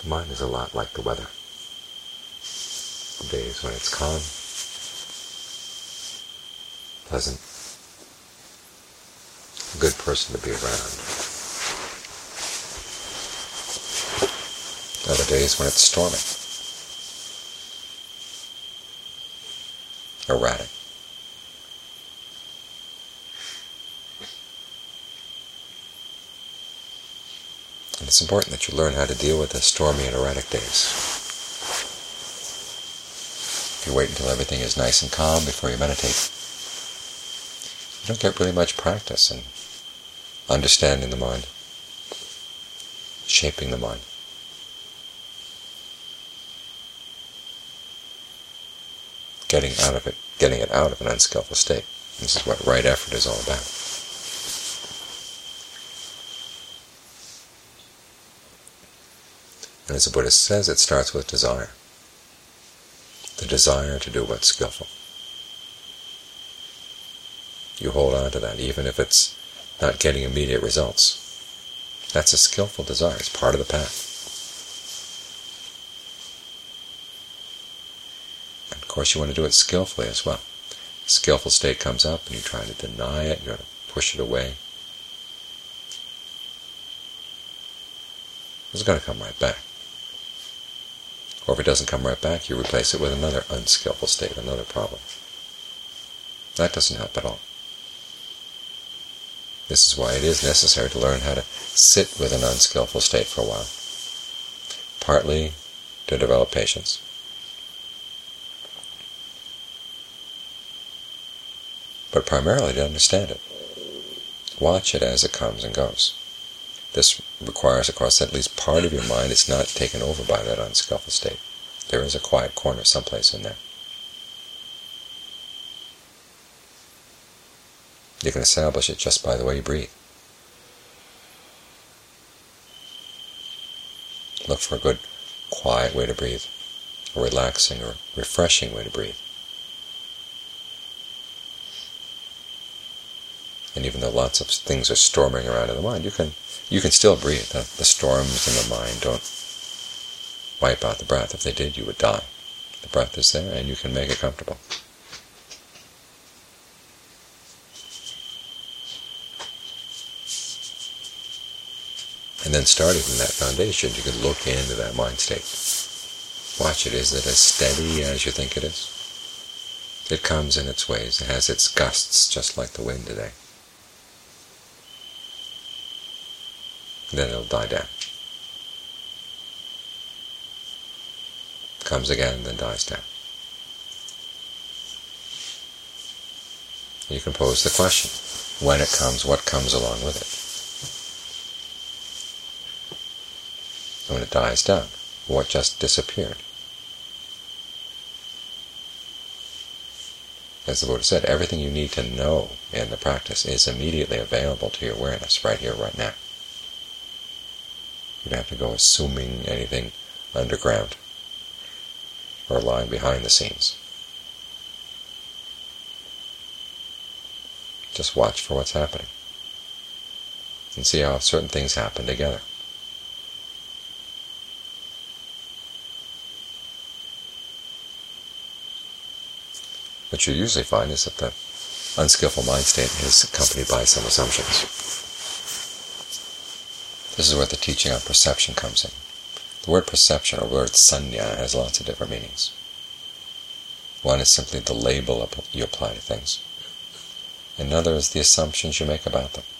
The mind is a lot like the weather. The days when it's calm, pleasant, a good person to be around. Other days when it's stormy, erratic. And it's important that you learn how to deal with the stormy and erratic days. If you wait until everything is nice and calm before you meditate, you don't get really much practice in understanding the mind, shaping the mind. Getting it out of an unskillful state. This is what right effort is all about. And as the Buddha says, it starts with desire. The desire to do what's skillful. You hold on to that, even if it's not getting immediate results. That's a skillful desire. It's part of the path. And of course you want to do it skillfully as well. A skillful state comes up and you try to deny it, you try to push it away. It's going to come right back. Or if it doesn't come right back, you replace it with another unskillful state, another problem. That doesn't help at all. This is why it is necessary to learn how to sit with an unskillful state for a while. Partly to develop patience. But primarily to understand it. Watch it as it comes and goes. This requires, of course, that at least part of your mind is not taken over by that unskillful state. There is a quiet corner someplace in there. You can establish it just by the way you breathe. Look for a good, quiet way to breathe, a relaxing or refreshing way to breathe. And even though lots of things are storming around in the mind, you can still breathe. The storms in the mind don't wipe out the breath. If they did, you would die. The breath is there, and you can make it comfortable. And then starting from that foundation, you can look into that mind state. Watch it. Is it as steady as you think it is? It comes in its ways. It has its gusts, just like the wind today. Then it'll die down. Comes again, then dies down. You can pose the question, when it comes, what comes along with it? And when it dies down, what just disappeared? As the Buddha said, everything you need to know in the practice is immediately available to your awareness, right here, right now. You don't have to go assuming anything underground or lying behind the scenes. Just watch for what's happening and see how certain things happen together. What you usually find is that the unskillful mind state is accompanied by some assumptions. This is where the teaching on perception comes in. The word perception, or word sanya, has lots of different meanings. One is simply the label you apply to things. Another is the assumptions you make about them.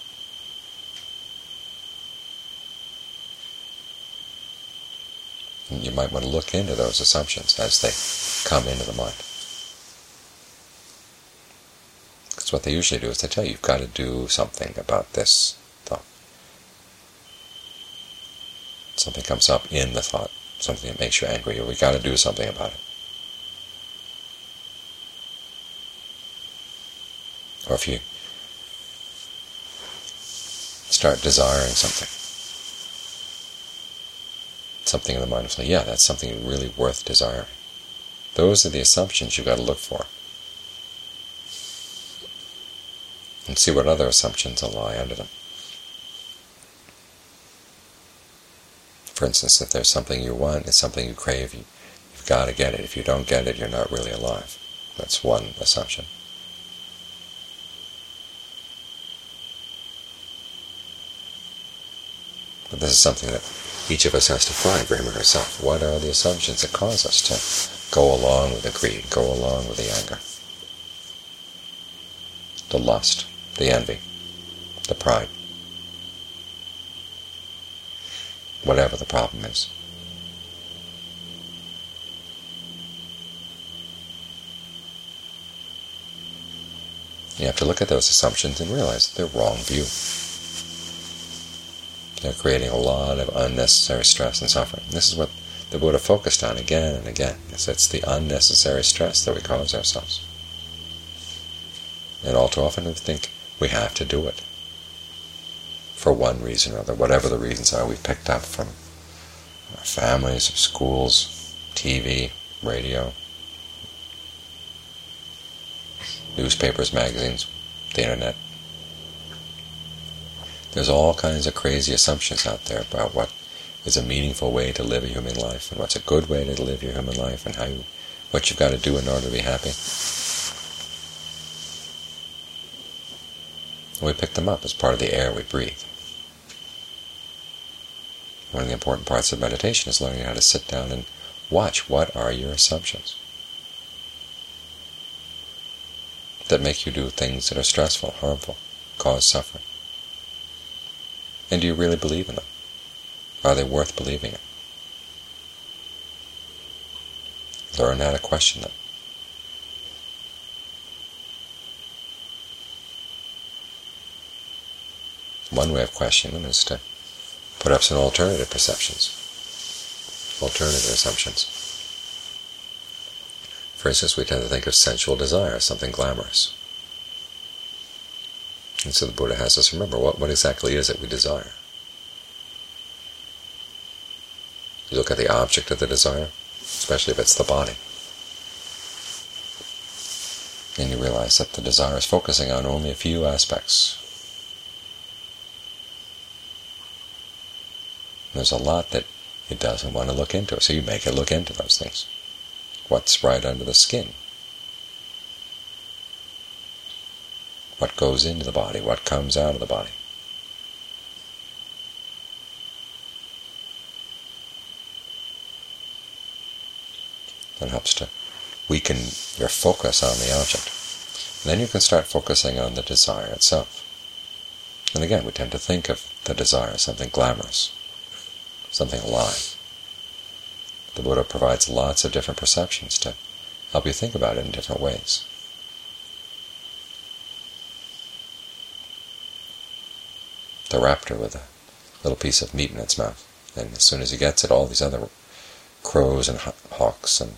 And you might want to look into those assumptions as they come into the mind. Because what they usually do is they tell you, you've got to do something about this thought. Something comes up in the thought, something that makes you angry, or we've got to do something about it. Or if you start desiring something in the mind will say, yeah, that's something really worth desiring. Those are the assumptions you've got to look for. And see what other assumptions lie under them. For instance, if there's something you want, it's something you crave, you've got to get it. If you don't get it, you're not really alive. That's one assumption. But this is something that each of us has to find for him or herself. What are the assumptions that cause us to go along with the greed, go along with the anger, the lust, the envy, the pride, whatever the problem is? You have to look at those assumptions and realize that they're wrong view. They're creating a lot of unnecessary stress and suffering. This is what the Buddha focused on again and again. It's the unnecessary stress that we cause ourselves. And all too often we think we have to do it for one reason or other, whatever the reasons are we've picked up from our families, our schools, TV, radio, newspapers, magazines, the internet. There's all kinds of crazy assumptions out there about what is a meaningful way to live a human life, and what's a good way to live your human life, and what you've got to do in order to be happy. And we pick them up as part of the air we breathe. One of the important parts of meditation is learning how to sit down and watch what are your assumptions that make you do things that are stressful, harmful, cause suffering. And do you really believe in them? Are they worth believing in? Learn how to question them. One way of questioning them is to put up some alternative perceptions, alternative assumptions. For instance, we tend to think of sensual desire as something glamorous. And so the Buddha has us remember what exactly is it we desire. You look at the object of the desire, especially if it's the body, and you realize that the desire is focusing on only a few aspects. There's a lot that it doesn't want to look into, so you make it look into those things. What's right under the skin? What goes into the body? What comes out of the body? That helps to weaken your focus on the object. And then you can start focusing on the desire itself. And again, we tend to think of the desire as something glamorous, something alive. The Buddha provides lots of different perceptions to help you think about it in different ways. The raptor with a little piece of meat in its mouth, and as soon as he gets it, all these other crows and hawks and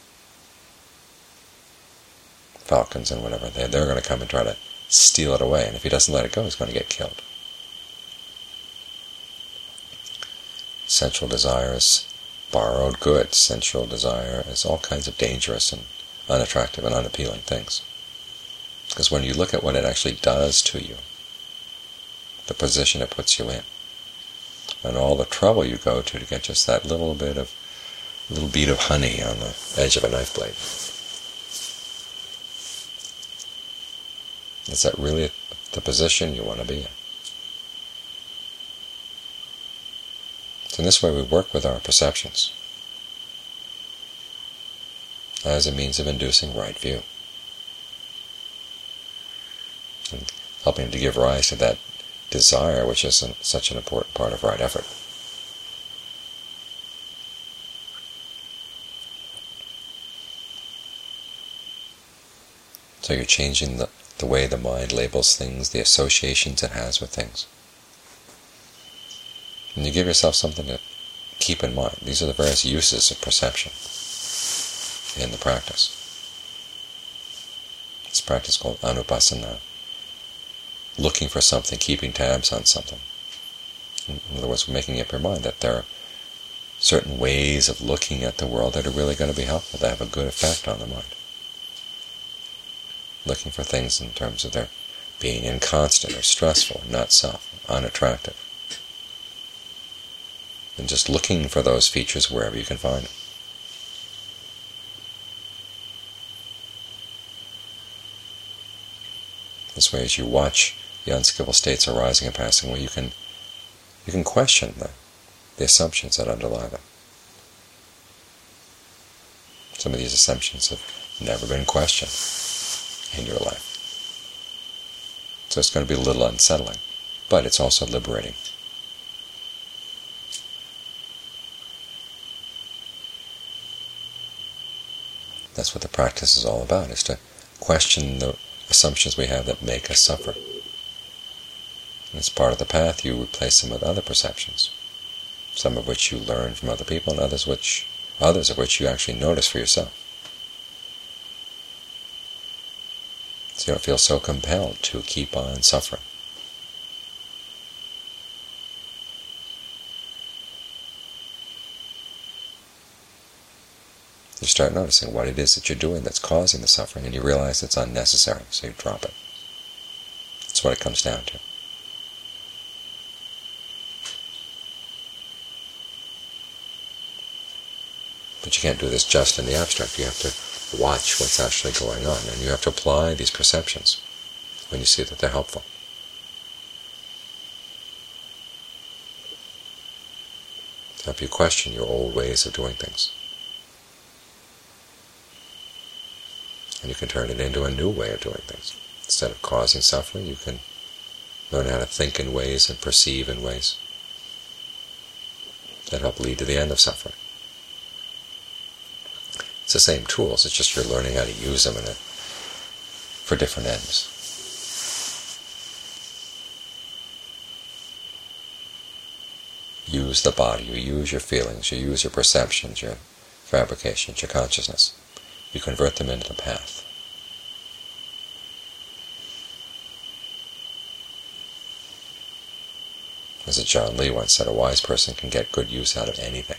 falcons and whatever, they're going to come and try to steal it away, and if he doesn't let it go, he's going to get killed. Sensual desire is borrowed goods. Sensual desire is all kinds of dangerous and unattractive and unappealing things. Because when you look at what it actually does to you, the position it puts you in, and all the trouble you go to get just that little bead of honey on the edge of a knife blade. Is that really the position you want to be in? So in this way we work with our perceptions as a means of inducing right view, and helping to give rise to that desire, which is such an important part of right effort. So you're changing the way the mind labels things, the associations it has with things. And you give yourself something to keep in mind. These are the various uses of perception in the practice. It's a practice called anupassana. Looking for something, keeping tabs on something. In other words, making up your mind that there are certain ways of looking at the world that are really going to be helpful, that have a good effect on the mind. Looking for things in terms of their being inconstant or stressful, not self, unattractive. and just looking for those features wherever you can find them. This way, as you watch the unskillful states arising and passing away, you can question the assumptions that underlie them. Some of these assumptions have never been questioned in your life. So it's going to be a little unsettling, but it's also liberating. That's what the practice is all about, is to question the assumptions we have that make us suffer. And as part of the path, you replace them with other perceptions, some of which you learn from other people, and others of which you actually notice for yourself. So you don't feel so compelled to keep on suffering. You start noticing what it is that you're doing that's causing the suffering, and you realize it's unnecessary, so you drop it. That's what it comes down to. But you can't do this just in the abstract. You have to watch what's actually going on, and you have to apply these perceptions when you see that they're helpful. To help you question your old ways of doing things. And you can turn it into a new way of doing things. Instead of causing suffering, you can learn how to think in ways and perceive in ways that help lead to the end of suffering. It's the same tools, it's just you're learning how to use them for different ends. Use the body, you use your feelings, you use your perceptions, your fabrications, your consciousness. You convert them into the path. As John Lee once said, a wise person can get good use out of anything.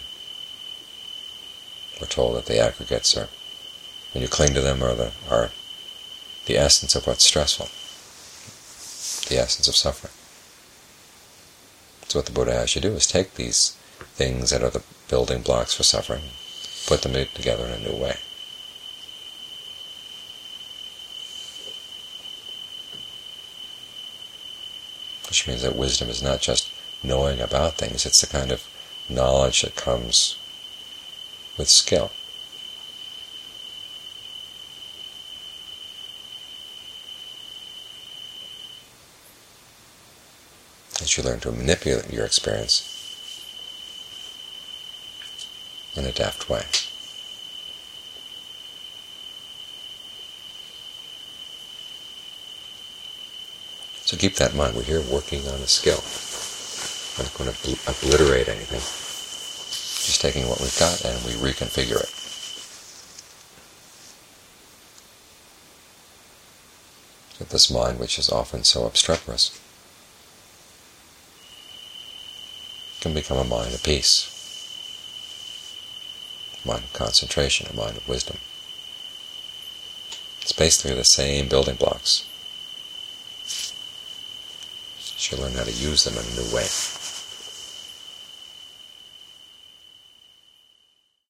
We're told that the aggregates are, when you cling to them, are the essence of what's stressful, the essence of suffering. So what the Buddha has you do is take these things that are the building blocks for suffering, put them together in a new way. Which means that wisdom is not just knowing about things, it's the kind of knowledge that comes with skill. As you learn to manipulate your experience in a deft way. So keep that in mind. We're here working on a skill. We're not going to obliterate anything. Just taking what we've got and we reconfigure it. So this mind, which is often so obstreperous, can become a mind of peace, a mind of concentration, a mind of wisdom. It's basically the same building blocks. You learn how to use them in a new way.